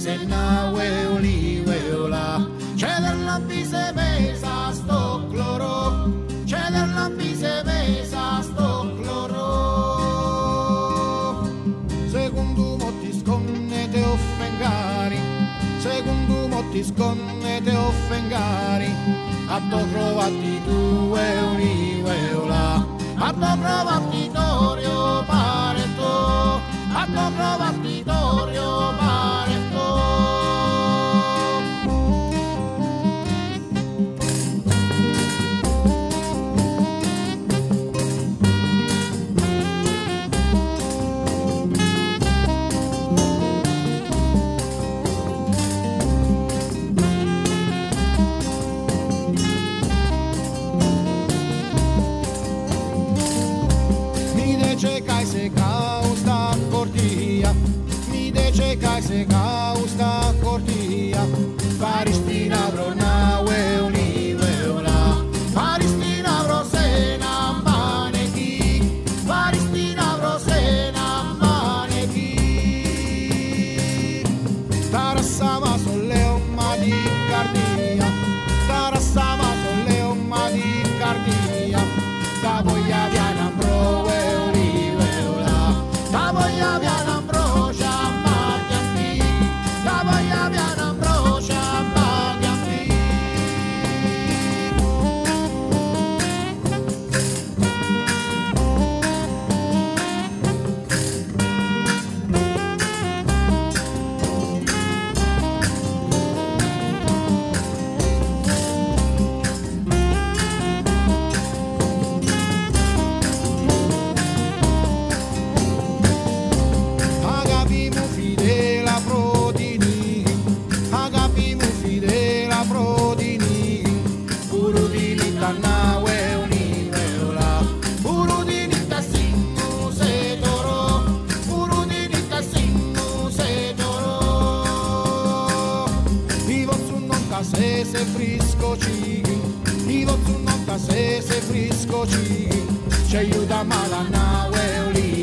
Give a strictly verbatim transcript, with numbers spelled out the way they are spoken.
se na weuli weula. C'è della bise mesa sto cloro, c'è della bise mesa sto cloro. Secondo mo ti sconne te offengari, secondo mo ti sconne te offengari. A to trovati tu weuli weula, a to trovati Torio Pareto, a to trovati Torio Pareto. Se causta cortia, mi dice che se causta cortia, Paristina brona weuli weula, Paristina brosena manechi, Paristina brosena manechi. Tarassama solle omma di cardia, tarassama solle omma di cardia, da voglia viana bro weuli. La voglia viana ambrocia, ma che ampi, la voglia viana ambrocia, ma che ampi. Se se frisco ci, i vostri non ta se se frisco ci, ci aiuta mala na weuli.